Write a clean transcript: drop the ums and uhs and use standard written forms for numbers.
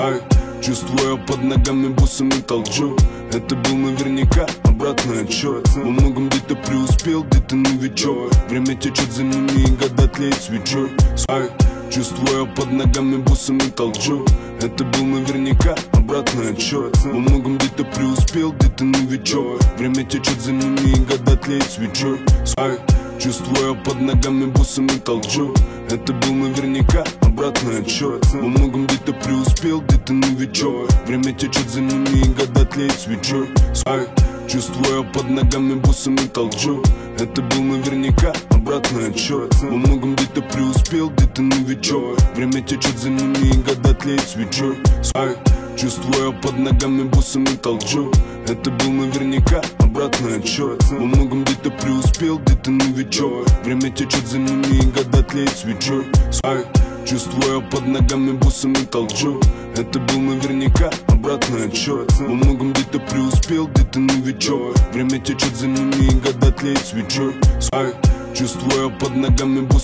Ай, чувствуя под ногами бусами толчок. Это был наверняка обратный отсчет. Во многом где-то преуспел, где-то новичок. Время течет за ними и года тлеет свечой. Ай, чувствуя под ногами бусами толчок. Это был наверняка обратный отсчет. Во многом где-то преуспел, где-то новичок. Время течет за ними и года тлеет свечой. Ай, чувствуя под ногами бусами толчок. Это был наверняка обратный отсчет. Во многом где-то преуспел, где-то новичок. Время течет за ними и года тлеет свечой. Ай, чувствуя под ногами бусами толчок. Это был наверняка обратный отсчет. Во многом где-то преуспел, где-то новичок. Время течет за ними и года тлеет свечой. Ай, чувствуя под ногами бусами толчок. Это был наверняка обратный отсчет. Во многом где-то преуспел, где-то новичок. Время течет за ними и года тлеет свечой. Ай, чувствуя под ногами бусами толчок. Это был наверняка обратный отсчет. Во многом где-то преуспел, где-то новичок. Время течет за ними и года тлеет свечой. Ай, чувствуя под ногами бусами